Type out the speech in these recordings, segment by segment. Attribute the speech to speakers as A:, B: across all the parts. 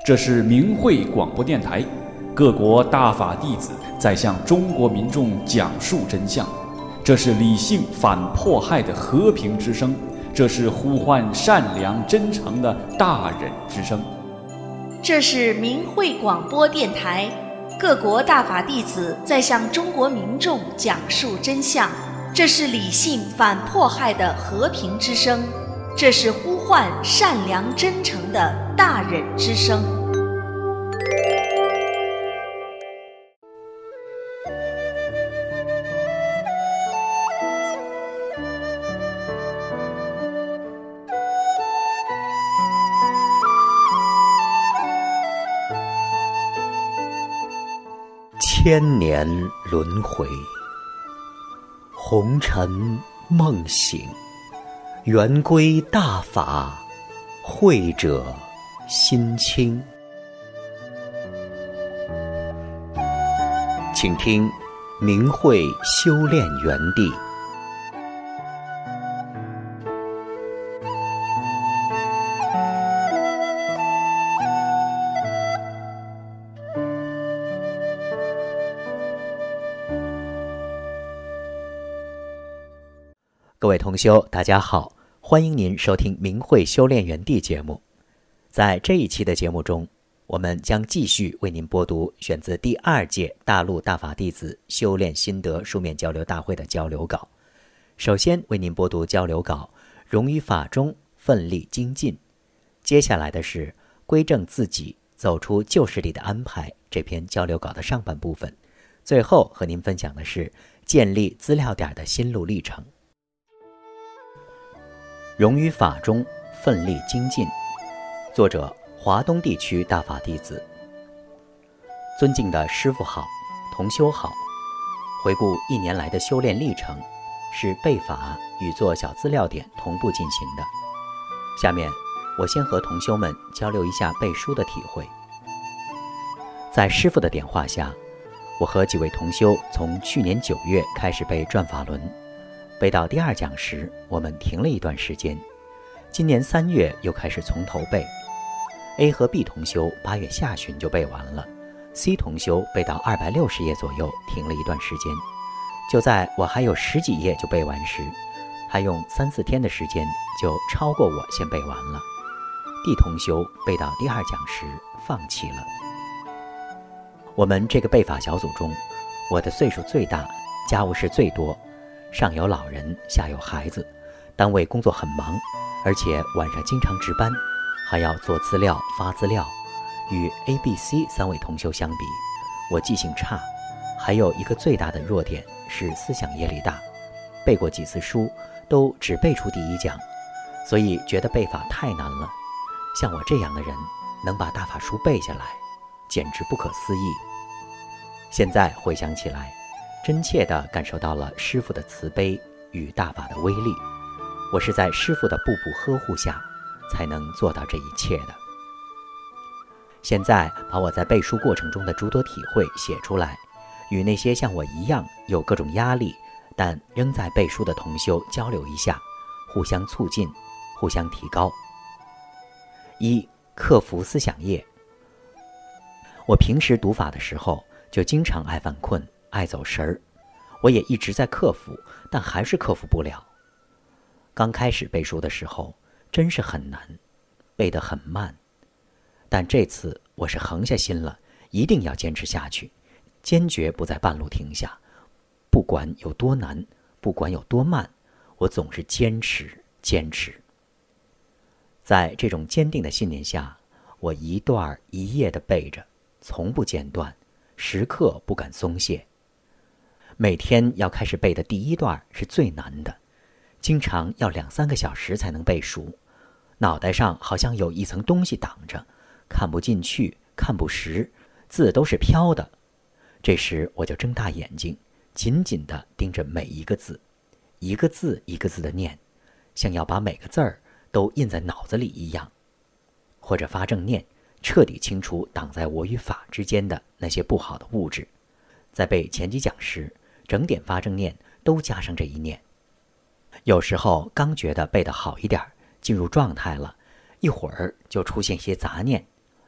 A: 这是明慧广播电台，各国大法弟子在向中国民众讲述真相。这是理性反迫害的和平之声，这是呼唤善良真诚的大忍之声。
B: 这是明慧广播电台，各国大法弟子在向中国民众讲述真相。这是理性反迫害的和平之声，这是呼唤善良真诚的大忍之声。
C: 千年轮回，红尘梦醒，圆归大法，慧者心清。请听明慧修炼园地。各位同修，大家好，欢迎您收听明慧修炼园地节目。在这一期的节目中，我们将继续为您播读选自第2届大陆大法弟子修炼心得书面交流大会的交流稿。首先为您播读交流稿融于法中，奋力精进。接下来的是归正自己，走出旧势力的安排这篇交流稿的上半部分。最后和您分享的是建立资料点的心路历程。融于法中，奋力精进。作者：华东地区大法弟子。尊敬的师父好，同修好。回顾1年来的修炼历程，是背法与做小资料点同步进行的。下面我先和同修们交流一下背书的体会。在师父的点化下，我和几位同修从去年9月开始背转法轮。背到第2讲时，我们停了一段时间。今年3月又开始从头背。A 和 B 同修8月下旬就背完了， C 同修背到260页左右，停了一段时间。就在我还有10几页就背完时，还用3-4天的时间就超过我先背完了。D 同修背到第2讲时放弃了。我们这个背法小组中，我的岁数最大，家务事最多，上有老人，下有孩子，单位工作很忙，而且晚上经常值班，还要做资料发资料。与 A、B、C 3位同修相比，我记性差，还有一个最大的弱点是思想业力大，背过几次书都只背出第1讲，所以觉得背法太难了。像我这样的人能把大法书背下来，简直不可思议。现在回想起来，真切地感受到了师父的慈悲与大法的威力。我是在师父的步步呵护下才能做到这一切的。现在把我在背书过程中的诸多体会写出来，与那些像我一样有各种压力但仍在背书的同修交流一下，互相促进，互相提高。1、克服思想业。我平时读法的时候就经常爱犯困，爱走神儿，我也一直在克服，但还是克服不了。刚开始背书的时候真是很难，背得很慢，但这次我是横下心了，一定要坚持下去，坚决不在半路停下。不管有多难，不管有多慢，我总是坚持。在这种坚定的信念下，我一段一页地背着，从不间断，时刻不敢松懈。每天要开始背的第1段是最难的，经常要2-3个小时才能背熟，脑袋上好像有一层东西挡着，看不进去，看不实，字都是飘的。这时我就睁大眼睛，紧紧地盯着每一个字，一个字一个字地念，像要把每个字儿都印在脑子里一样。或者发正念，彻底清除挡在我与法之间的那些不好的物质。在背前几讲时，整点发正念都加上这一念。有时候刚觉得背得好一点，进入状态了，一会儿就出现些杂念，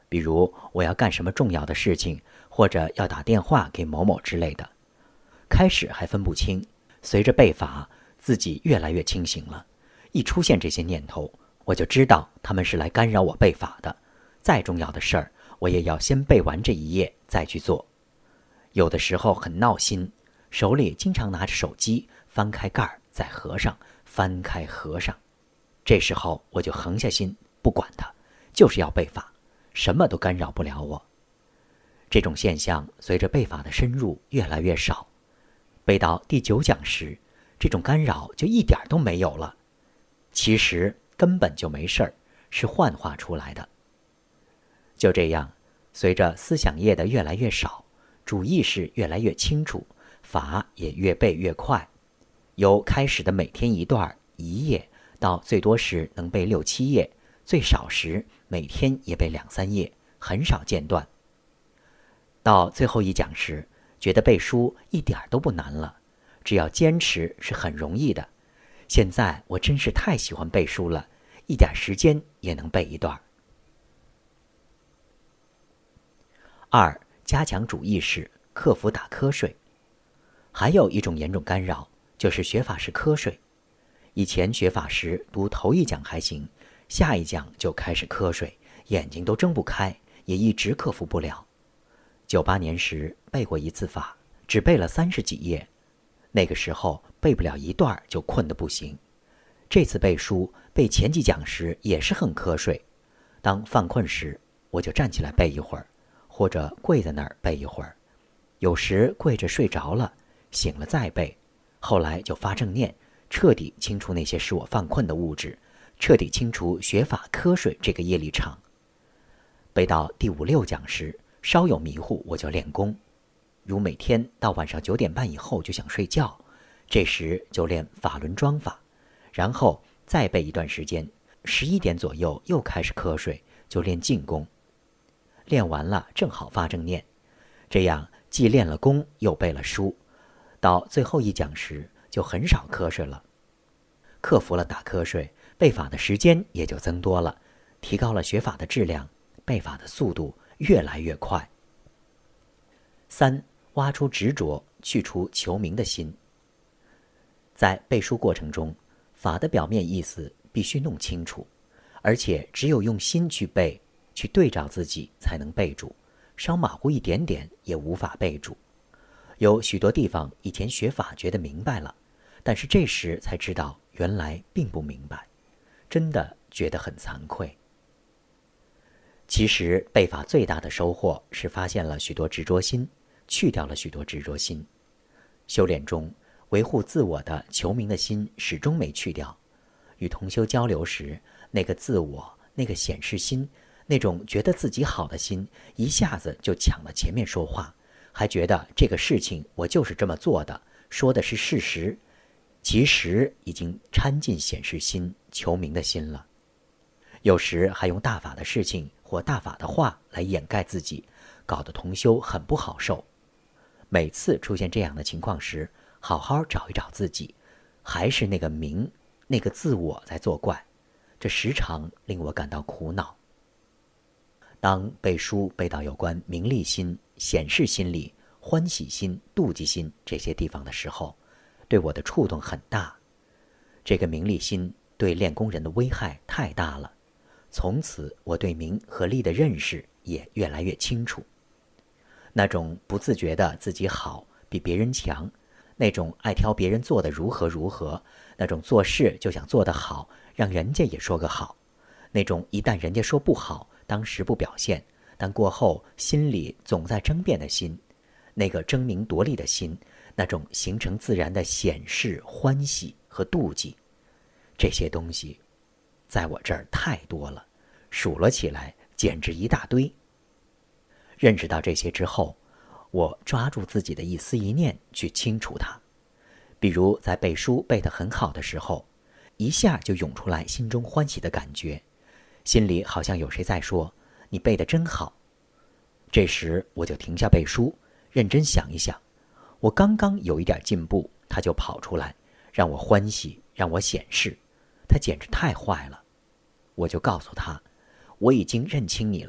C: 比如我要干什么重要的事情，或者要打电话给某某之类的。开始还分不清，随着背法，自己越来越清醒了。一出现这些念头，我就知道他们是来干扰我背法的。再重要的事儿，我也要先背完这一页再去做。有的时候很闹心，手里经常拿着手机，翻开盖儿再合上，翻开合上。这时候我就横下心，不管它，就是要背法，什么都干扰不了我。这种现象随着背法的深入越来越少，背到第9讲时，这种干扰就一点都没有了。其实根本就没事儿，是幻化出来的。就这样，随着思想页的越来越少，主意识越来越清楚，法也越背越快，由开始的每天一段1页，到最多时能背6、7页，最少时每天也背2、3页，很少间断。到最后一讲时，觉得背书一点都不难了，只要坚持是很容易的。现在我真是太喜欢背书了，一点时间也能背一段。2. 加强主意识，克服打瞌睡。还有一种严重干扰，就是学法时瞌睡。以前学法时读头一讲还行，下一讲就开始瞌睡，眼睛都睁不开，也一直克服不了。98年时背过一次法，只背了30几页，那个时候背不了一段就困得不行。这次背书背前几讲时也是很瞌睡，当犯困时我就站起来背一会儿，或者跪在那儿背一会儿，有时跪着睡着了，醒了再背。后来就发正念，彻底清除那些使我犯困的物质，彻底清除学法瞌睡这个业力场。背到第5、6讲时，稍有迷糊我就练功，如每天到晚上9点半以后就想睡觉，这时就练法轮桩法，然后再背一段时间，11点左右又开始瞌睡，就练静功。练完了正好发正念，这样既练了功又背了书，到最后一讲时就很少瞌睡了。克服了打瞌睡，背法的时间也就增多了，提高了学法的质量，背法的速度越来越快。3. 挖出执着，去除求名的心。在背书过程中，法的表面意思必须弄清楚，而且只有用心去背，去对照自己才能背住，稍马虎一点点也无法背住。有许多地方以前学法觉得明白了，但是这时才知道原来并不明白，真的觉得很惭愧。其实背法最大的收获是发现了许多执着心，去掉了许多执着心。修炼中维护自我的求名的心始终没去掉。与同修交流时，那个自我，那个显示心，那种觉得自己好的心，一下子就抢了前面说话，还觉得这个事情我就是这么做的，说的是事实，其实已经掺进显示心、求名的心了。有时还用大法的事情或大法的话来掩盖自己，搞得同修很不好受。每次出现这样的情况时，好好找一找自己，还是那个名，那个自我在作怪，这时常令我感到苦恼。当背书背到有关名利心、显示心理、欢喜心、妒忌心这些地方的时候，对我的触动很大。这个名利心对练功人的危害太大了，从此我对名和利的认识也越来越清楚。那种不自觉的自己好，比别人强，那种爱挑别人做的如何如何，那种做事就想做得好，让人家也说个好，那种一旦人家说不好，当时不表现，但过后心里总在争辩的心，那个争名夺利的心，那种形成自然的显示、欢喜和妒忌，这些东西在我这儿太多了，数了起来简直一大堆。认识到这些之后，我抓住自己的一思一念去清除它。比如在背书背得很好的时候，一下就涌出来心中欢喜的感觉，心里好像有谁在说你背得真好。这时我就停下背书，认真想一想，我刚刚有一点进步，他就跑出来让我欢喜，让我显示，他简直太坏了。我就告诉他，我已经认清你了，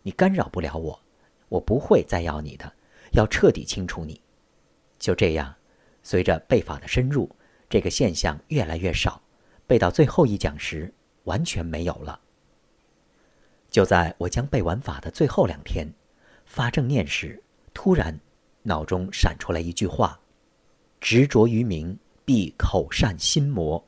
C: 你干扰不了我，我不会再要你的，要彻底清除你。就这样，随着背法的深入，这个现象越来越少，背到最后一讲时，完全没有了。就在我将背完法的最后2天，发正念时，突然脑中闪出来一句话：执着于名，必口善心魔。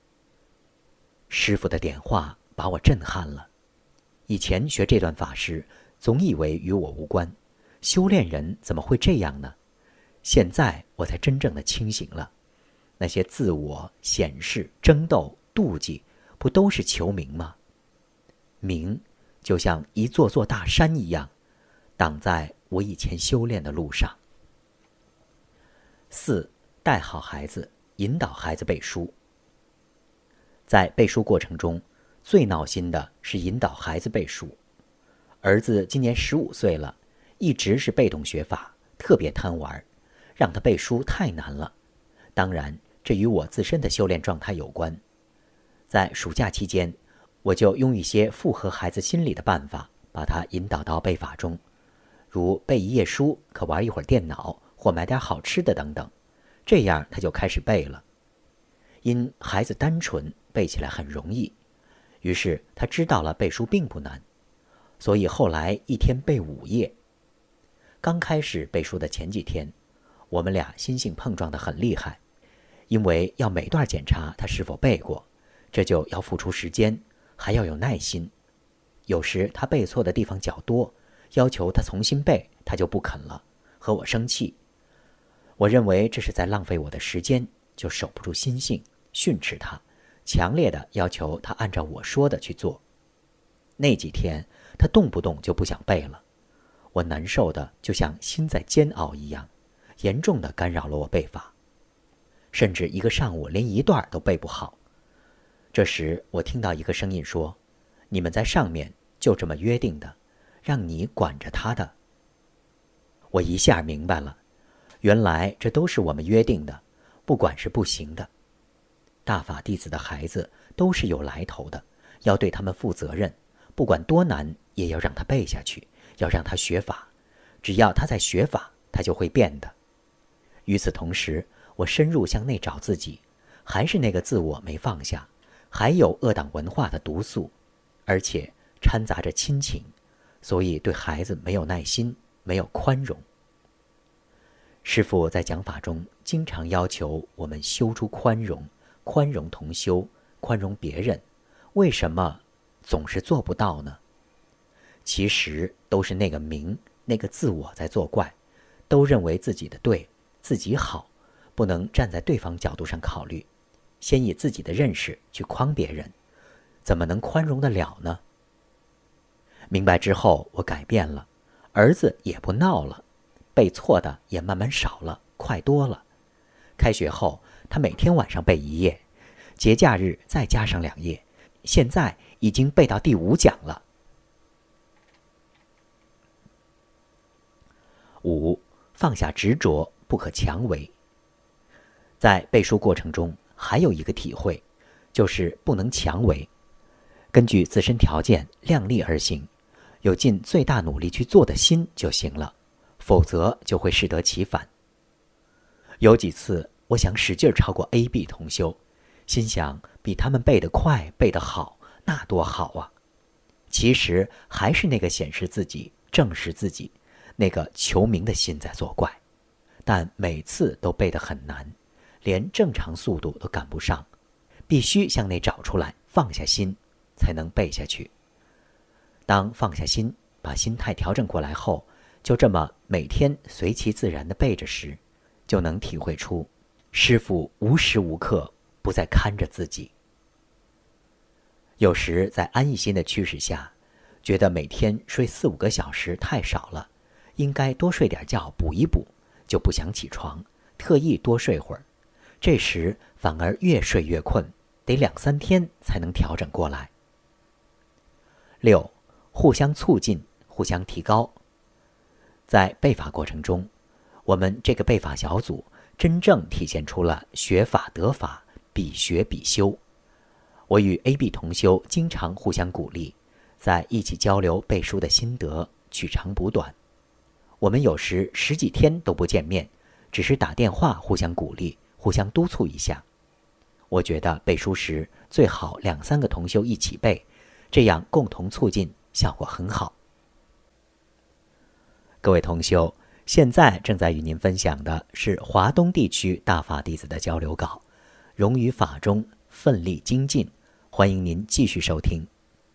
C: 师父的点化把我震撼了。以前学这段法时，总以为与我无关，修炼人怎么会这样呢？现在我才真正的清醒了。那些自我、显示、争斗、妒忌，不都是求名吗？名就像一座座大山一样，挡在我以前修炼的路上。4. 带好孩子，引导孩子背书。在背书过程中，最闹心的是引导孩子背书。儿子今年15岁了，一直是被动学法，特别贪玩，让他背书太难了。当然，这与我自身的修炼状态有关。在暑假期间，我就用一些符合孩子心理的办法，把他引导到背法中，如背一页书，可玩一会儿电脑，或买点好吃的等等，这样他就开始背了。因孩子单纯，背起来很容易，于是他知道了背书并不难，所以后来一天背5页。刚开始背书的前几天，我们俩心性碰撞得很厉害，因为要每段检查他是否背过，这就要付出时间，还要有耐心。有时他背错的地方较多，要求他重新背，他就不肯了，和我生气。我认为这是在浪费我的时间，就守不住心性，训斥他，强烈的要求他按照我说的去做。那几天他动不动就不想背了，我难受的就像心在煎熬一样，严重的干扰了我背法，甚至一个上午连一段都背不好。这时我听到一个声音说：你们在上面就这么约定的，让你管着他的。我一下明白了，原来这都是我们约定的，不管是不行的。大法弟子的孩子都是有来头的，要对他们负责任，不管多难也要让他背下去，要让他学法，只要他在学法，他就会变的。与此同时，我深入向内找自己，还是那个自我没放下，还有恶党文化的毒素，而且掺杂着亲情，所以对孩子没有耐心，没有宽容。师父在讲法中经常要求我们修出宽容，宽容同修，宽容别人，为什么总是做不到呢？其实都是那个名，那个自我在作怪，都认为自己的对，自己好，不能站在对方角度上考虑，先以自己的认识去框别人，怎么能宽容得了呢？明白之后，我改变了，儿子也不闹了，背错的也慢慢少了，快多了。开学后，他每天晚上背1页，节假日再加上2页，现在已经背到第5讲了。5. 放下执着，不可强为。在背书过程中，还有一个体会，就是不能强为，根据自身条件量力而行，有尽最大努力去做的心就行了，否则就会适得其反。有几次我想使劲超过 A、B 同修，心想比他们背得快，背得好，那多好啊！其实还是那个显示自己、证实自己，那个求名的心在作怪，但每次都背得很难，连正常速度都赶不上，必须向内找出来，放下心，才能背下去。当放下心，把心态调整过来后，就这么每天随其自然地背着时，就能体会出师父无时无刻不在看着自己。有时在安逸心的驱使下，觉得每天睡4、5个小时太少了，应该多睡点觉补一补，就不想起床，特意多睡会儿。这时反而越睡越困，得2、3天才能调整过来。6. 互相促进，互相提高。在背法过程中，我们这个背法小组真正体现出了学法得法，比学比修。我与 A、B 同修经常互相鼓励， 在一起交流背书的心得，取长补短。我们有时10几天都不见面，只是打电话互相鼓励，互相督促一下。我觉得背书时最好2、3个同修一起背，这样共同促进，效果很好。各位同修，现在正在与您分享的是华东地区大法弟子的交流稿，融于法中，奋力精进，欢迎您继续收听。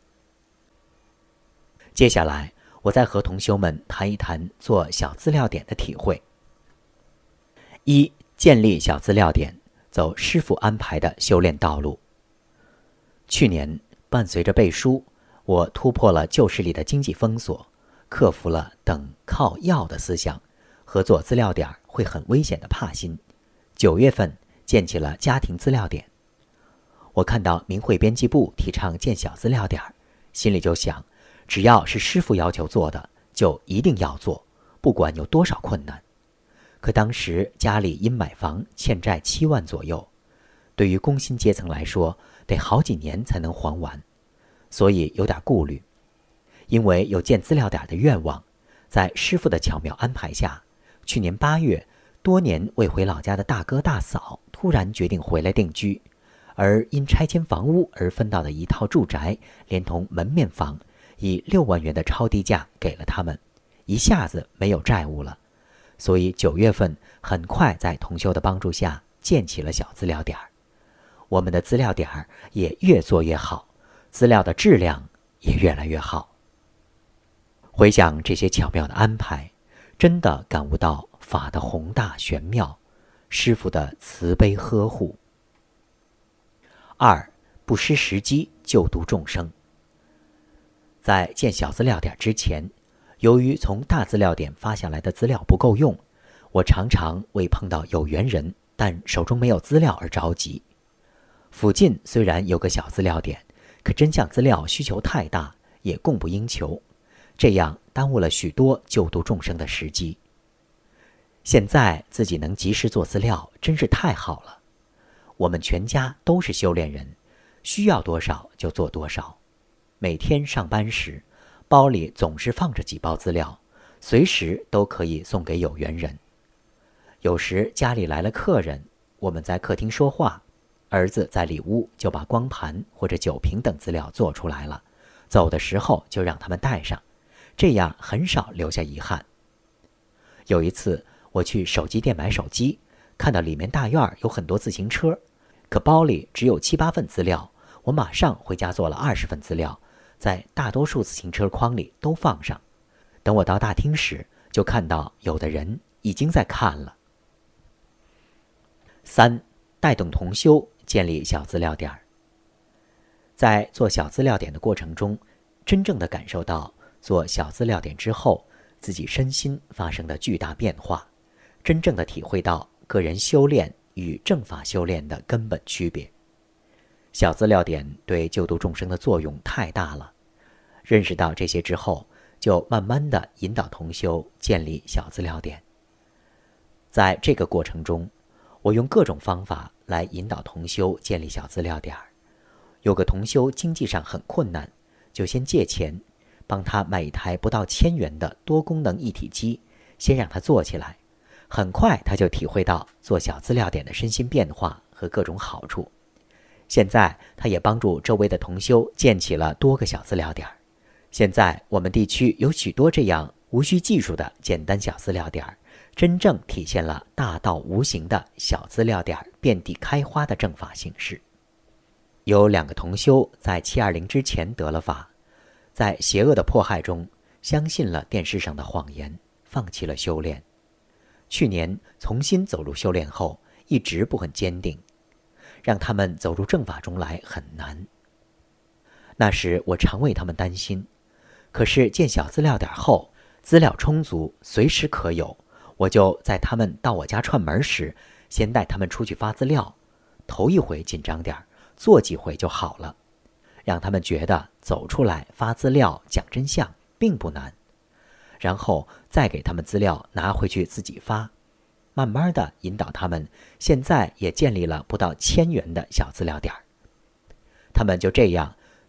C: 接下来我再和同修们谈一谈做小资料点的体会。1、建立小资料点，走师父安排的修炼道路。去年伴随着背书，我突破了旧势力的经济封锁，克服了等靠要的思想和做资料点会很危险的怕心。9月份建起了家庭资料点。我看到明慧编辑部提倡建小资料点，心里就想，只要是师父要求做的，就一定要做，不管有多少困难。可当时家里因买房欠债7万左右，对于工薪阶层来说，得好几年才能还完，所以有点顾虑。因为有建资料点的愿望，在师父的巧妙安排下，去年8月，多年未回老家的大哥大嫂突然决定回来定居，而因拆迁房屋而分到的一套住宅，连同门面房，以6万元的超低价给了他们，一下子没有债务了。所以9月份很快在同修的帮助下建起了小资料点，我们的资料点也越做越好，资料的质量也越来越好。回想这些巧妙的安排，真的感悟到法的宏大玄妙，师父的慈悲呵护。2、不失时机救度众生。在建小资料点之前，由于从大资料点发下来的资料不够用，我常常为碰到有缘人但手中没有资料而着急。附近虽然有个小资料点，可真相资料需求太大，也供不应求，这样耽误了许多救度众生的时机。现在自己能及时做资料，真是太好了。我们全家都是修炼人，需要多少就做多少。每天上班时，包里总是放着几包资料，随时都可以送给有缘人。有时家里来了客人，我们在客厅说话，儿子在里屋就把光盘或者酒瓶等资料做出来了，走的时候就让他们带上，这样很少留下遗憾。有一次我去手机店买手机，看到里面大院有很多自行车，可包里只有7、8份资料，我马上回家做了20份资料，在大多数自行车筐里都放上。等我到大厅时，就看到有的人已经在看了。3、带动同修建立小资料点。在做小资料点的过程中，真正的感受到做小资料点之后，自己身心发生的巨大变化，真正的体会到个人修炼与正法修炼的根本区别。小资料点对救度众生的作用太大了，认识到这些之后，就慢慢的引导同修建立小资料点。在这个过程中，我用各种方法来引导同修建立小资料点。有个同修经济上很困难，就先借钱帮他买一台不到1000元的多功能一体机，先让他做起来。很快他就体会到做小资料点的身心变化和各种好处。现在他也帮助周围的同修建起了多个小资料点。现在我们地区有许多这样无需技术的简单小资料点，真正体现了大道无形的小资料点遍地开花的正法形式。有2个同修在720之前得了法，在邪恶的迫害中相信了电视上的谎言，放弃了修炼。去年重新走入修炼后，一直不很坚定，让他们走入正法中来很难。那时我常为他们担心，可是建小资料点后，资料充足，随时可有，我就在他们到我家串门时，先带他们出去发资料，头一回紧张点，做几回就好了，让他们觉得走出来发资料讲真相并不难，然后再给他们资料拿回去自己发，慢慢的引导他们，现在也建立了不到1000元的小资料点。他们就这样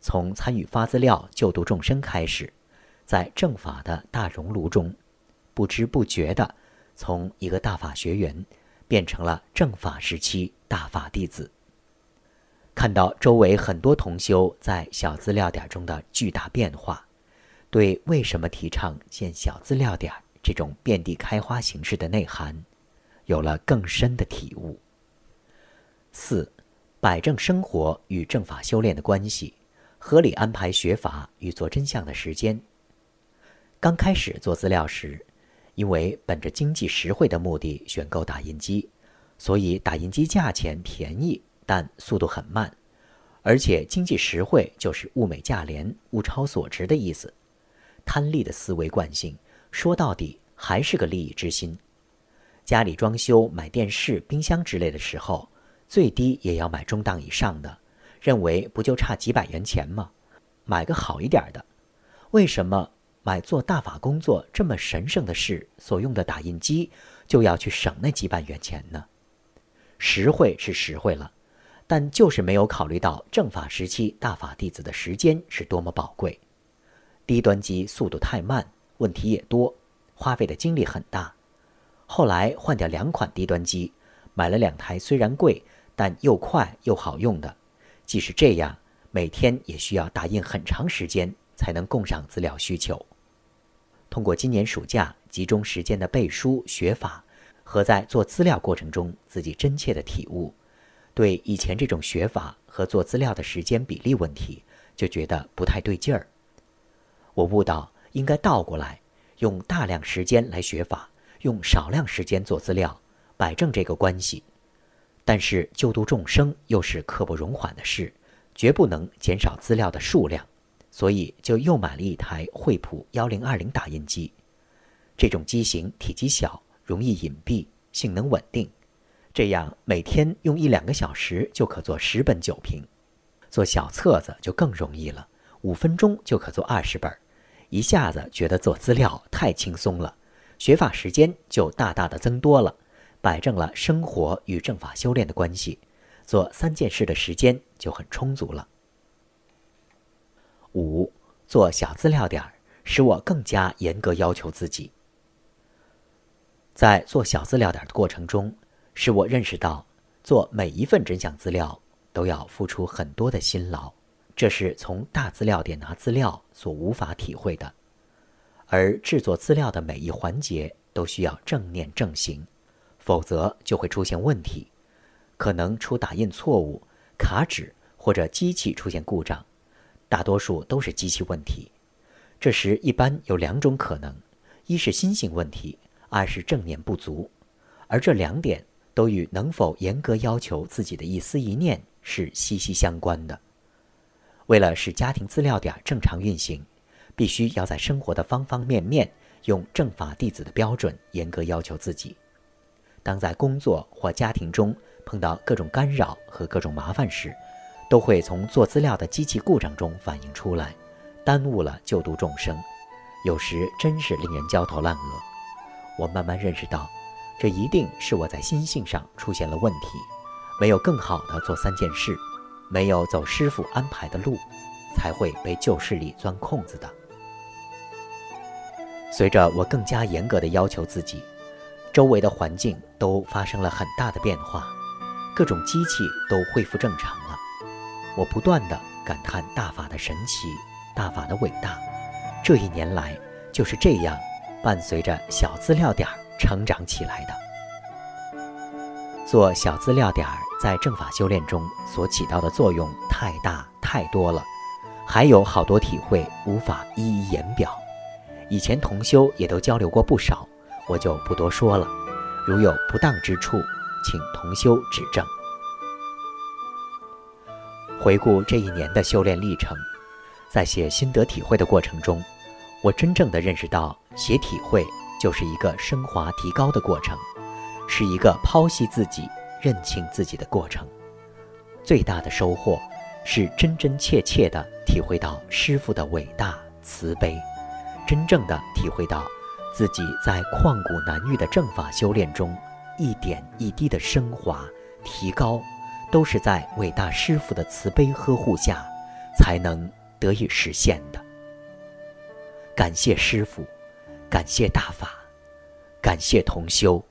C: 从参与发资料救度众生开始，在正法的大熔炉中，不知不觉地从一个大法学员变成了正法时期大法弟子。看到周围很多同修在小资料点中的巨大变化，对为什么提倡建小资料点这种遍地开花形式的内涵有了更深的体悟。4. 摆正生活与正法修炼的关系，合理安排学法与做真相的时间。刚开始做资料时，因为本着经济实惠的目的选购打印机，所以打印机价钱便宜，但速度很慢，而且经济实惠就是物美价廉、物超所值的意思。贪利的思维惯性，说到底还是个利益之心。家里装修买电视、冰箱之类的时候，最低也要买中档以上的，认为不就差几百元钱吗？买个好一点的。为什么买做大法工作这么神圣的事所用的打印机就要去省那几百元钱呢？实惠是实惠了，但就是没有考虑到正法时期大法弟子的时间是多么宝贵。低端机速度太慢，问题也多，花费的精力很大。后来换掉2款低端机，买了2台虽然贵但又快又好用的。即使这样，每天也需要打印很长时间才能供上资料需求。通过今年暑假集中时间的背书学法和在做资料过程中自己真切的体悟，对以前这种学法和做资料的时间比例问题就觉得不太对劲儿。我悟到应该倒过来，用大量时间来学法，用少量时间做资料，摆正这个关系。但是救度众生又是刻不容缓的事，绝不能减少资料的数量，所以就又买了一台惠普1020打印机。这种机型体积小，容易隐蔽，性能稳定，这样每天用1-2个小时就可做10本酒瓶。做小册子就更容易了，5分钟就可做20本，一下子觉得做资料太轻松了，学法时间就大大的增多了，摆正了生活与正法修炼的关系，做3件事的时间就很充足了。5. 做小资料点使我更加严格要求自己。在做小资料点的过程中，使我认识到做每一份真相资料都要付出很多的辛劳，这是从大资料点拿资料所无法体会的。而制作资料的每一环节都需要正念正行，否则就会出现问题，可能出打印错误、卡纸或者机器出现故障，大多数都是机器问题。这时一般有2种可能，一是心性问题，2是正念不足，而这2点都与能否严格要求自己的一思一念是息息相关的。为了使家庭资料点正常运行，必须要在生活的方方面面用正法弟子的标准严格要求自己。当在工作或家庭中碰到各种干扰和各种麻烦时，都会从做资料的机器故障中反映出来，耽误了救度众生，有时真是令人焦头烂额。我慢慢认识到，这一定是我在心性上出现了问题，没有更好的做3件事，没有走师父安排的路，才会被旧势力钻空子的。随着我更加严格的要求自己，周围的环境都发生了很大的变化，各种机器都恢复正常了。我不断地感叹大法的神奇，大法的伟大。这1年来就是这样伴随着小资料点成长起来的。做小资料点在正法修炼中所起到的作用太大太多了，还有好多体会无法一一言表。以前同修也都交流过不少，我就不多说了，如有不当之处，请同修指正。回顾这1年的修炼历程，在写心得体会的过程中，我真正的认识到，写体会就是一个升华提高的过程，是一个剖析自己、认清自己的过程。最大的收获是真真切切地体会到师父的伟大慈悲，真正地体会到自己在旷古难遇的正法修炼中一点一滴的升华提高，都是在伟大师父的慈悲呵护下， 才能得以实现的。感谢师父，感谢大法，感谢同修。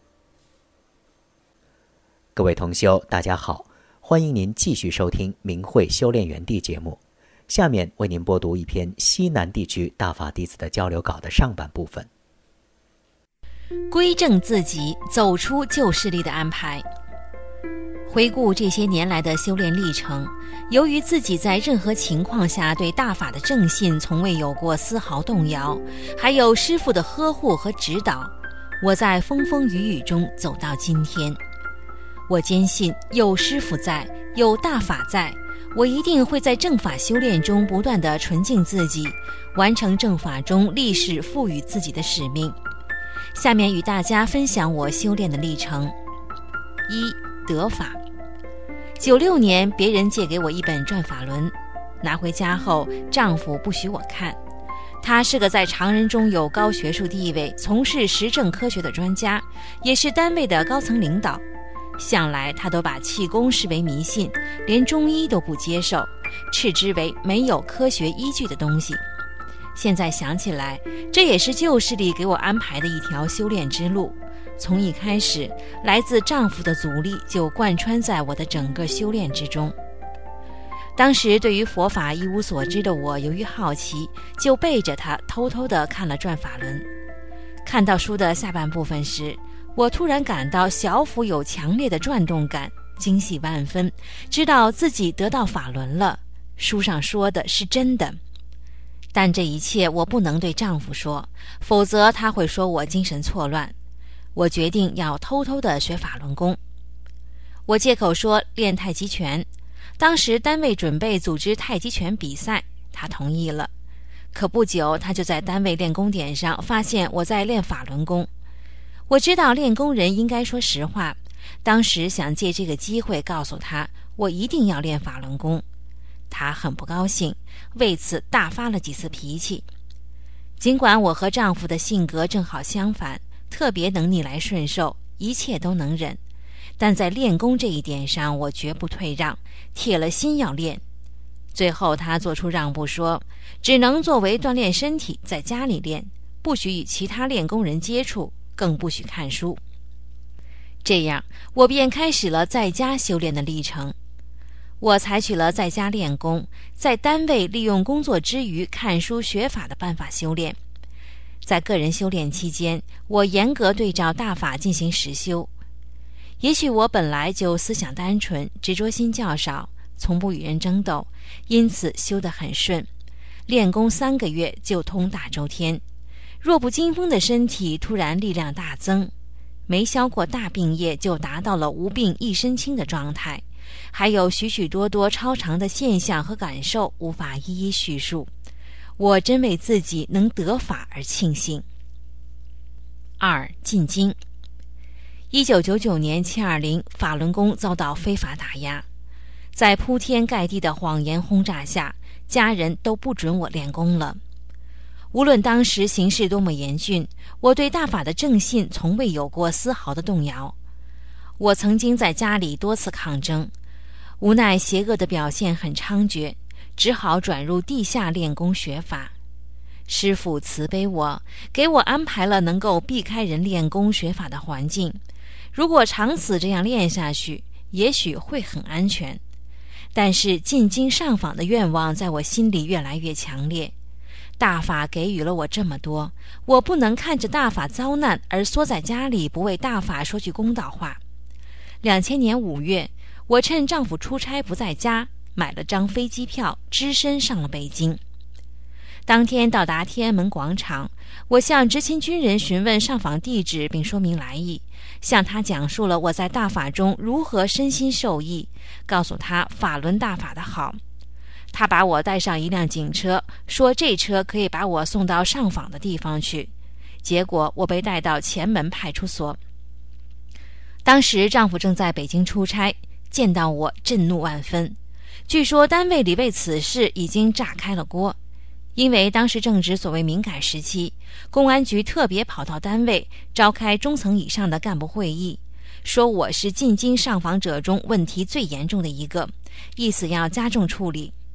C: 各位同修，大家好，欢迎您继续收听明慧修炼园地节目。下面为您播读一篇西南地区大法弟子的交流稿的上半部分。
D: 归正自己，走出旧势力的安排。回顾这些年来的修炼历程，由于自己在任何情况下对大法的正信从未有过丝毫动摇，还有师父的呵护和指导，我在风风雨雨中走到今天。我坚信有师父在，有大法在，我一定会在正法修炼中不断地纯净自己，完成正法中历史赋予自己的使命。下面与大家分享我修炼的历程。一、得法。96年，别人借给我一本转法轮，拿回家后，丈夫不许我看。他是个在常人中有高学术地位、从事实证科学的专家，也是单位的高层领导。向来他都把气功视为迷信，连中医都不接受，斥之为没有科学依据的东西。现在想起来，这也是旧势力给我安排的一条修炼之路。从一开始，来自丈夫的阻力就贯穿在我的整个修炼之中。当时对于佛法一无所知的我，由于好奇，就背着他偷偷地看了转法轮。看到书的下半部分时，我突然感到小腹有强烈的转动感，惊喜万分，知道自己得到法轮了，书上说的是真的。但这一切我不能对丈夫说，否则他会说我精神错乱。我决定要偷偷地学法轮功。我借口说练太极拳，当时单位准备组织太极拳比赛，他同意了。可不久，他就在单位练功点上发现我在练法轮功。我知道练功人应该说实话，当时想借这个机会告诉他，我一定要练法轮功。他很不高兴，为此大发了几次脾气。尽管我和丈夫的性格正好相反，特别能逆来顺受，一切都能忍，但在练功这一点上，我绝不退让，铁了心要练。最后他做出让步，说只能作为锻炼身体在家里练，不许与其他练功人接触，更不许看书。这样我便开始了在家修炼的历程。我采取了在家练功，在单位利用工作之余看书学法的办法修炼。在个人修炼期间，我严格对照大法进行实修。也许我本来就思想单纯，执着心较少，从不与人争斗，因此修得很顺。练功3个月就通大周天，弱不禁风的身体突然力量大增，没消过大病业就达到了无病一身轻的状态，还有许许多多超常的现象和感受，无法一一叙述。我真为自己能得法而庆幸。2. 进京。1999年720，法轮功遭到非法打压，在铺天盖地的谎言轰炸下，家人都不准我练功了。无论当时形势多么严峻，我对大法的正信从未有过丝毫的动摇。我曾经在家里多次抗争，无奈邪恶的表现很猖獗，只好转入地下练功学法。师父慈悲我，给我安排了能够避开人练功学法的环境。如果长此这样练下去，也许会很安全。但是进京上访的愿望在我心里越来越强烈。大法给予了我这么多，我不能看着大法遭难而缩在家里，不为大法说句公道话。2000年5月，我趁丈夫出差不在家，买了张飞机票，只身上了北京。当天到达天安门广场，我向执勤军人询问上访地址并说明来意，向他讲述了我在大法中如何身心受益，告诉他法轮大法的好。他把我带上一辆警车，说这车可以把我送到上访的地方去。结果我被带到前门派出所。当时丈夫正在北京出差，见到我震怒万分。据说单位里为此事已经炸开了锅，因为当时正值所谓敏感时期，公安局特别跑到单位召开中层以上的干部会议，说我是进京上访者中问题最严重的一个，意思要加重处理。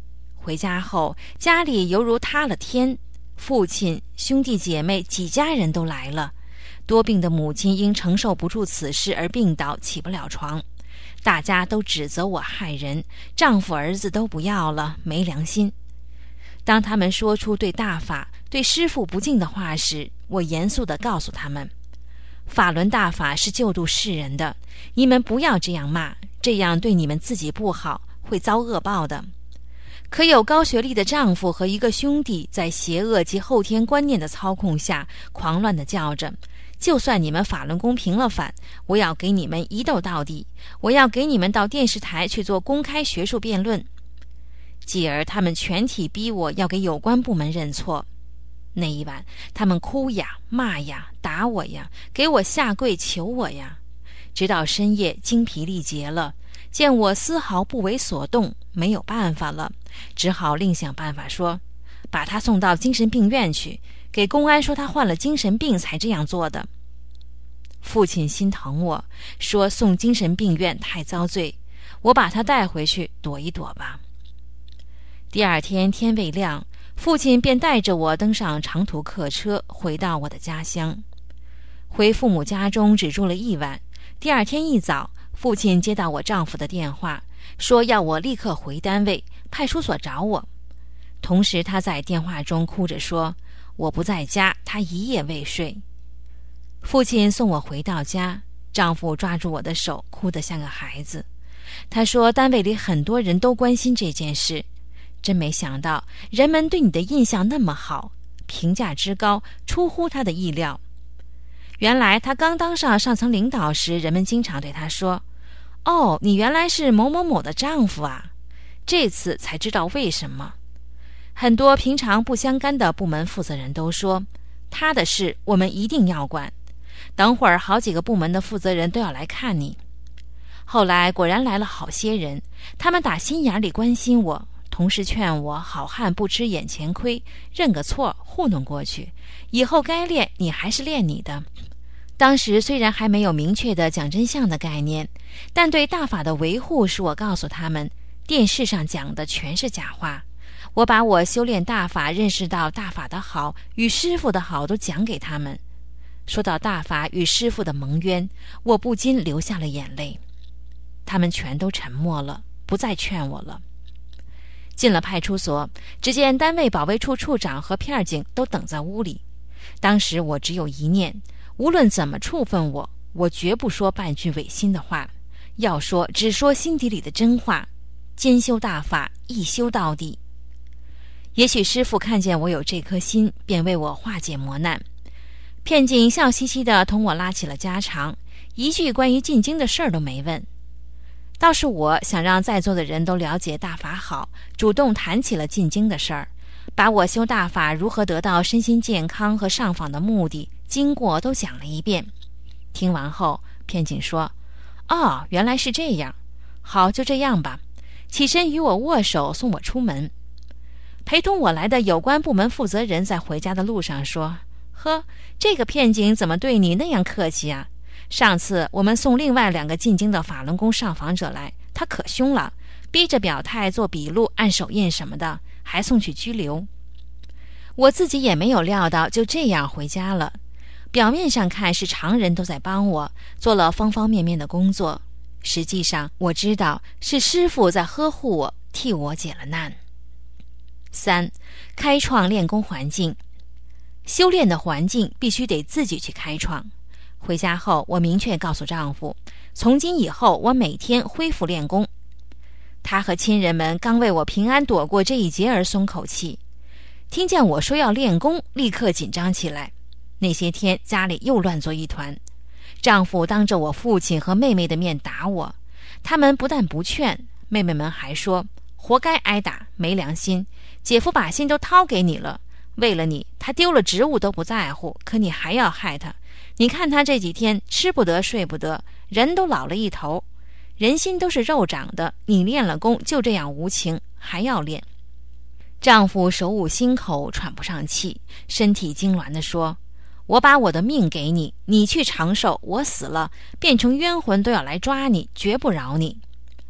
D: 回家后，家里犹如塌了天，父亲、兄弟姐妹几家人都来了。多病的母亲因承受不住此事而病倒，起不了床。大家都指责我害人，丈夫儿子都不要了，没良心。当他们说出对大法、对师父不敬的话时，我严肃地告诉他们，法轮大法是救度世人的，你们不要这样骂，这样对你们自己不好，会遭恶报的。可有高学历的丈夫和一个兄弟在邪恶及后天观念的操控下狂乱地叫着，就算你们法轮功平了反，我要给你们一斗到底，我要给你们到电视台去做公开学术辩论。继而他们全体逼我要给有关部门认错。那一晚他们哭呀骂呀打我呀，给我下跪求我呀，直到深夜精疲力竭了，见我丝毫不为所动，没有办法了，只好另想办法说，把他送到精神病院去，给公安说他患了精神病才这样做的。父亲心疼我，说送精神病院太遭罪，我把他带回去躲一躲吧。第二天天未亮，父亲便带着我登上长途客车，回到我的家乡。回父母家中只住了一晚，第二天一早，父亲接到我丈夫的电话，说要我立刻回单位派出所找我。同时他在电话中哭着说，我不在家，他一夜未睡。父亲送我回到家，丈夫抓住我的手，哭得像个孩子。他说单位里很多人都关心这件事，真没想到人们对你的印象那么好，评价之高，出乎他的意料。原来他刚当上上层领导时，人们经常对他说，哦，你原来是某某某的丈夫啊，这次才知道为什么。很多平常不相干的部门负责人都说，他的事我们一定要管，等会儿好几个部门的负责人都要来看你。后来果然来了好些人，他们打心眼里关心我，同时劝我好汉不吃眼前亏，认个错糊弄过去，以后该练你还是练你的。当时虽然还没有明确的讲真相的概念，但对大法的维护使我告诉他们，电视上讲的全是假话。我把我修炼大法，认识到大法的好与师父的好都讲给他们。说到大法与师父的蒙冤，我不禁流下了眼泪。他们全都沉默了，不再劝我了。进了派出所，只见单位保卫处处长和片警都等在屋里。当时我只有一念，无论怎么处分我，我绝不说半句违心的话，要说只说心底里的真话，兼修大法，一修到底。也许师父看见我有这颗心，便为我化解磨难。片警笑嘻嘻地同我拉起了家常，一句关于进京的事儿都没问。倒是我想让在座的人都了解大法好，主动谈起了进京的事儿，把我修大法如何得到身心健康和上访的目的经过都讲了一遍。听完后，片警说，哦，原来是这样，好，就这样吧，起身与我握手送我出门。陪同我来的有关部门负责人在回家的路上说，呵，这个片警怎么对你那样客气啊？上次我们送另外2个进京的法轮功上访者来，他可凶了，逼着表态做笔录按手印什么的，还送去拘留。我自己也没有料到就这样回家了。表面上看是常人都在帮我做了方方面面的工作，实际上我知道是师父在呵护我，替我解了难。3. 开创练功环境。修炼的环境必须得自己去开创。回家后，我明确告诉丈夫，从今以后我每天恢复练功。他和亲人们刚为我平安躲过这一劫而松口气，听见我说要练功，立刻紧张起来。那些天家里又乱作一团，丈夫当着我父亲和妹妹的面打我，他们不但不劝，妹妹们还说活该挨打，没良心，姐夫把心都掏给你了，为了你他丢了职务都不在乎，可你还要害他，你看他这几天吃不得睡不得，人都老了一头，人心都是肉长的，你练了功就这样无情，还要练。丈夫手捂心口，喘不上气，身体痉挛地说，我把我的命给你，你去长寿，我死了变成冤魂都要来抓你，绝不饶你。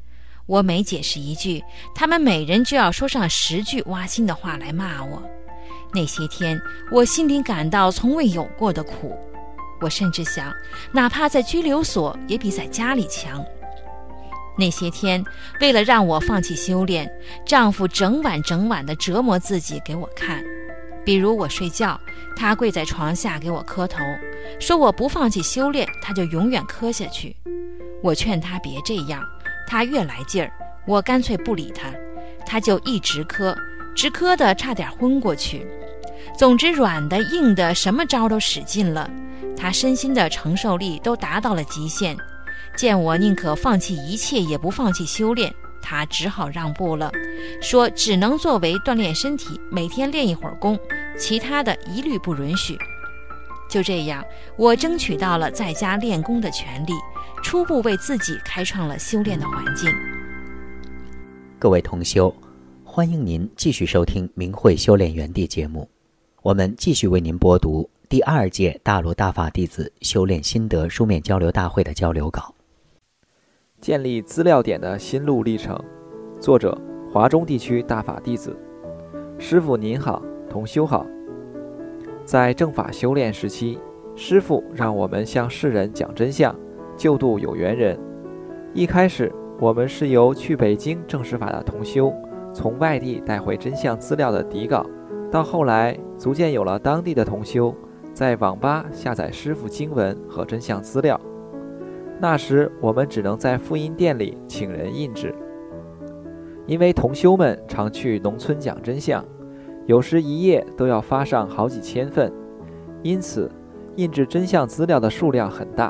D: 我每解释一句，他们每人就要说上10句挖心的话来骂我。那些天，我心里感到从未有过的苦。我甚至想，哪怕在拘留所也比在家里强。那些天，为了让我放弃修炼，丈夫整晚地折磨自己给我看。比如我睡觉，他跪在床下给我磕头，说我不放弃修炼，他就永远磕下去。我劝他别这样，他越来劲儿，我干脆不理他，他就一直磕，直磕的差点昏过去。总之软的硬的什么招都使尽了，他身心的承受力都达到了极限。见我宁可放弃一切也不放弃修炼，他只好让步了，说只能作为锻炼身体，每天练一会儿功，其他的一律不允许。就这样，我争取到了在家练功的权利，初步为自己开创了修炼的环境。
C: 各位同修，欢迎您继续收听明慧修炼园地节目，我们继续为您播读第2届大罗大法弟子修炼心得书面交流大会的交流稿。
E: 建立资料点的心路历程，作者华中地区大法弟子。师父您好，同修好。在正法修炼时期，师父让我们向世人讲真相，救度有缘人。一开始，我们是由去北京证实法的同修从外地带回真相资料的底稿，到后来逐渐有了当地的同修在网吧下载师父经文和真相资料。那时我们只能在复印店里请人印制，因为同修们常去农村讲真相，有时一夜都要发上好几千份，因此印制真相资料的数量很大。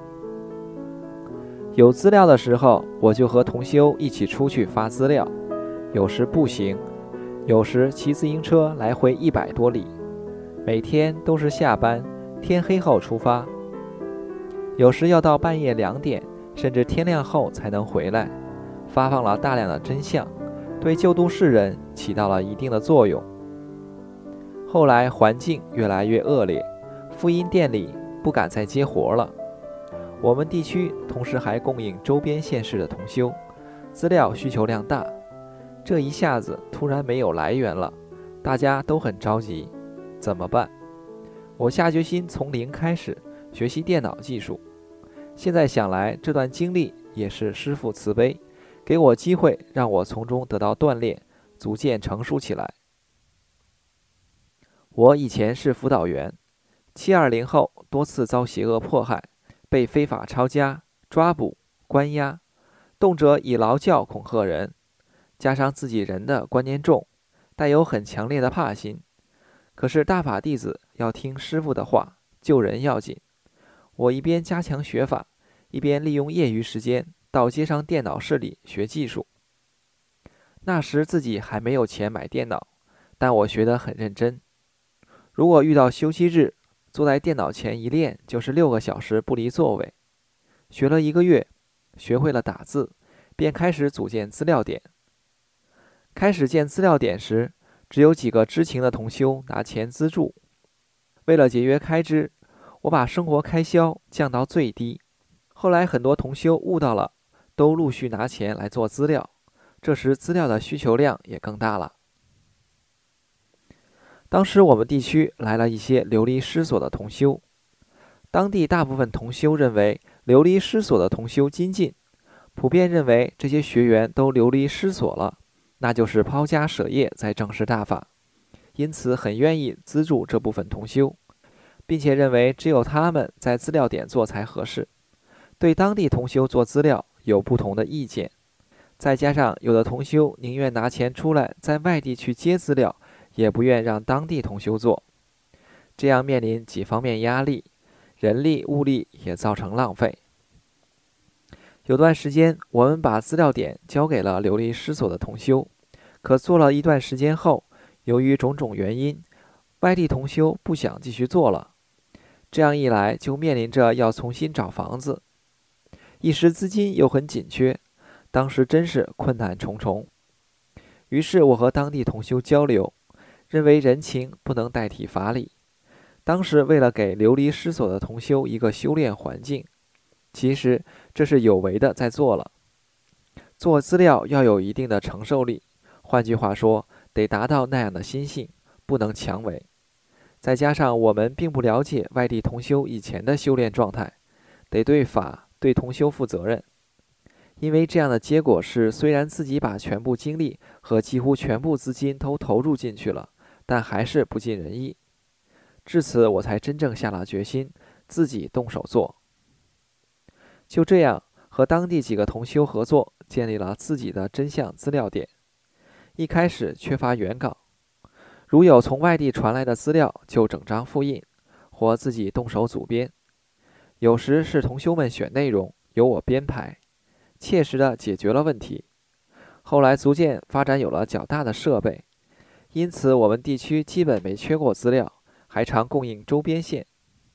E: 有资料的时候，我就和同修一起出去发资料，有时步行，有时骑自行车来回100多里，每天都是下班天黑后出发，有时要到半夜2点甚至天亮后才能回来，发放了大量的真相，对救度世人起到了一定的作用。后来环境越来越恶劣，复印店里不敢再接活了。我们地区同时还供应周边县市的同修，资料需求量大，这一下子突然没有来源了，大家都很着急，怎么办？我下决心从零开始学习电脑技术。现在想来，这段经历也是师父慈悲，给我机会让我从中得到锻炼，逐渐成熟起来。我以前是辅导员，720后多次遭邪恶迫害，被非法抄家、抓捕、关押，动辄以劳教恐吓人，加上自己人的观念重，带有很强烈的怕心。可是大法弟子要听师父的话，救人要紧。我一边加强学法，一边利用业余时间到街上电脑室里学技术。那时自己还没有钱买电脑，但我学得很认真。如果遇到休息日，坐在电脑前一练就是6个小时不离座位。学了1个月，学会了打字，便开始组建资料点。开始建资料点时，只有几个知情的同修拿钱资助。为了节约开支，我把生活开销降到最低。后来很多同修悟到了，都陆续拿钱来做资料，这时资料的需求量也更大了。当时我们地区来了一些流离失所的同修，当地大部分同修认为流离失所的同修精进，普遍认为这些学员都流离失所了，那就是抛家舍业在证实大法，因此很愿意资助这部分同修，并且认为只有他们在资料点做才合适。对当地同修做资料有不同的意见，再加上有的同修宁愿拿钱出来在外地去接资料，也不愿让当地同修做，这样面临几方面压力，人力物力也造成浪费。有段时间我们把资料点交给了流离失所的同修，可做了一段时间后，由于种种原因，外地同修不想继续做了，这样一来就面临着要重新找房子，一时资金又很紧缺，当时真是困难重重。于是我和当地同修交流，认为人情不能代替法理。当时为了给流离失所的同修一个修炼环境，其实这是有为的在做了。 做资料要有一定的承受力，换句话说，得达到那样的心性，不能强为。再加上我们并不了解外地同修以前的修炼状态，得对法对同修负责任。因为这样的结果是，虽然自己把全部精力和几乎全部资金都投入进去了，但还是不尽人意。至此，我才真正下了决心，自己动手做。就这样，和当地几个同修合作，建立了自己的真相资料点。一开始缺乏原稿，如有从外地传来的资料，就整张复印，或自己动手组编。有时是同修们选内容，由我编排，切实地解决了问题。后来逐渐发展有了较大的设备，因此我们地区基本没缺过资料，还常供应周边县。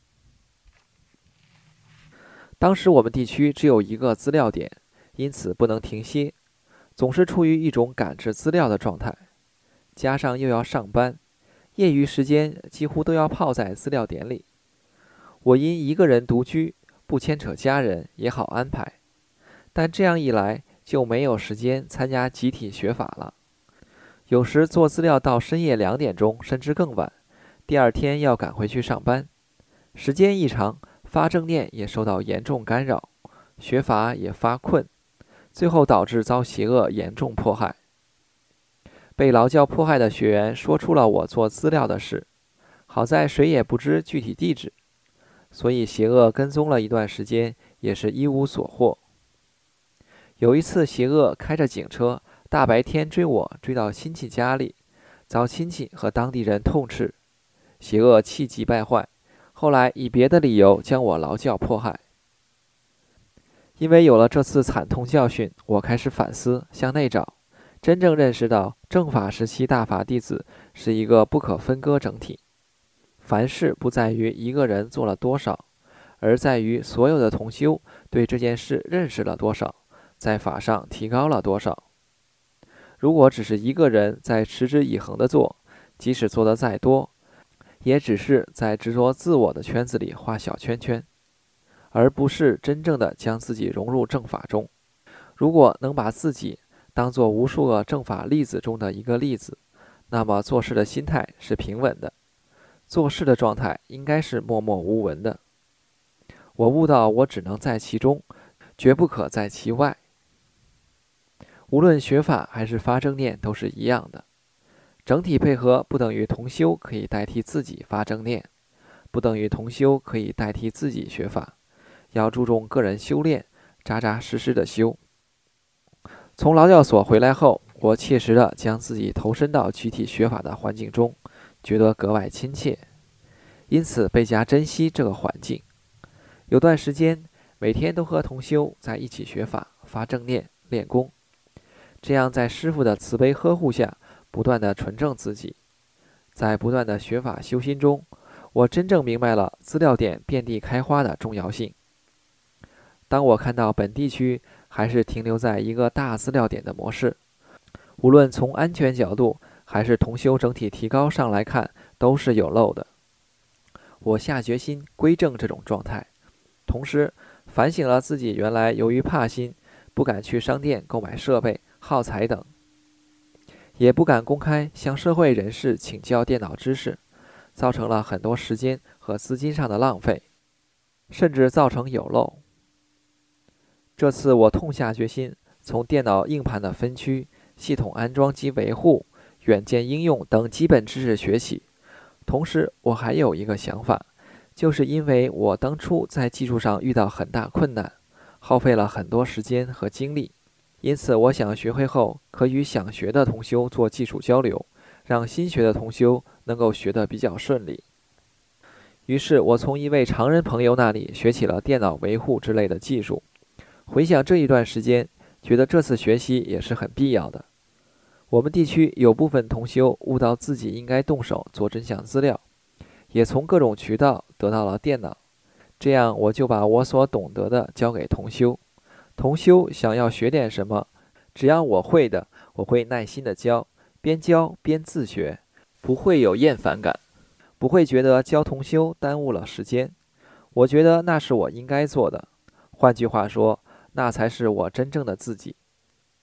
E: 当时我们地区只有一个资料点，因此不能停歇，总是处于一种赶制资料的状态，加上又要上班，业余时间几乎都要泡在资料点里。我因一个人独居，不牵扯家人也好安排，但这样一来就没有时间参加集体学法了。有时做资料到深夜2点钟甚至更晚，第二天要赶回去上班，时间一长，发正念也受到严重干扰，学法也发困，最后导致遭邪恶严重迫害。被劳教迫害的学员说出了我做资料的事，好在谁也不知具体地址，所以邪恶跟踪了一段时间，也是一无所获。有一次邪恶开着警车，大白天追我，追到亲戚家里，遭亲戚和当地人痛斥，邪恶气急败坏，后来以别的理由将我劳教迫害。因为有了这次惨痛教训，我开始反思，向内找，真正认识到正法时期大法弟子是一个不可分割整体。凡事不在于一个人做了多少，而在于所有的同修对这件事认识了多少，在法上提高了多少。如果只是一个人在持之以恒地做，即使做得再多，也只是在执着自我的圈子里画小圈圈，而不是真正的将自己融入正法中。如果能把自己当作无数个正法例子中的一个例子，那么做事的心态是平稳的，做事的状态应该是默默无闻的。我悟到我只能在其中，绝不可在其外。无论学法还是发正念都是一样的，整体配合不等于同修可以代替自己发正念，不等于同修可以代替自己学法，要注重个人修炼，扎扎实实的修。从劳教所回来后，我切实地将自己投身到集体学法的环境中，觉得格外亲切，因此倍加珍惜这个环境。有段时间，每天都和同修在一起学法、发正念、练功，这样在师父的慈悲呵护下，不断地纯正自己。在不断的学法修心中，我真正明白了资料点遍地开花的重要性。当我看到本地区还是停留在一个大资料点的模式，无论从安全角度还是同修整体提高上来看，都是有漏的。我下决心归正这种状态，同时反省了自己原来由于怕心，不敢去商店购买设备、耗材等，也不敢公开向社会人士请教电脑知识，造成了很多时间和资金上的浪费，甚至造成有漏。这次我痛下决心，从电脑硬盘的分区、系统安装及维护、软件应用等基本知识学起。同时我还有一个想法，就是因为我当初在技术上遇到很大困难，耗费了很多时间和精力，因此我想学会后可与想学的同修做技术交流，让新学的同修能够学得比较顺利。于是我从一位常人朋友那里学起了电脑维护之类的技术。回想这一段时间，觉得这次学习也是很必要的。我们地区有部分同修悟到自己应该动手做真相资料，也从各种渠道得到了电脑，这样我就把我所懂得的交给同修。同修想要学点什么，只要我会的，我会耐心的教，边教边自学，不会有厌烦感，不会觉得教同修耽误了时间。我觉得那是我应该做的，换句话说，那才是我真正的自己。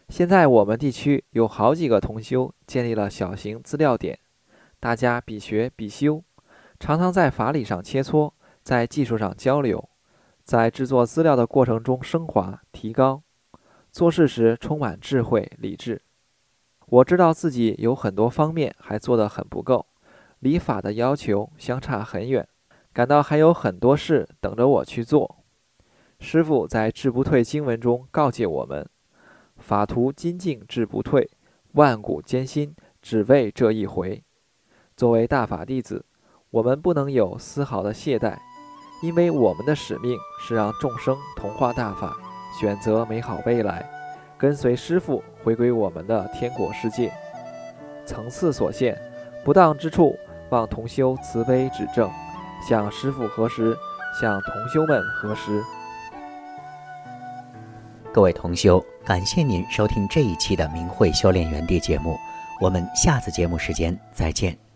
E: 现在我们地区有好几个同修建立了小型资料点，大家比学比修，常常在法理上切磋，在技术上交流，在制作资料的过程中升华提高，做事时充满智慧理智。我知道自己有很多方面还做得很不够，离法的要求相差很远，感到还有很多事等着我去做。师父在志不退经文中告诫我们，法图精进志不退，万古艰辛只为这一回。作为大法弟子，我们不能有丝毫的懈怠，因为我们的使命是让众生同化大法，选择美好未来，跟随师父回归我们的天国世界。层次所限，不当之处，望同修慈悲指正，向师父核实，向同修们核实。
C: 各位同修，感谢您收听这一期的明慧修炼园地节目，我们下次节目时间再见。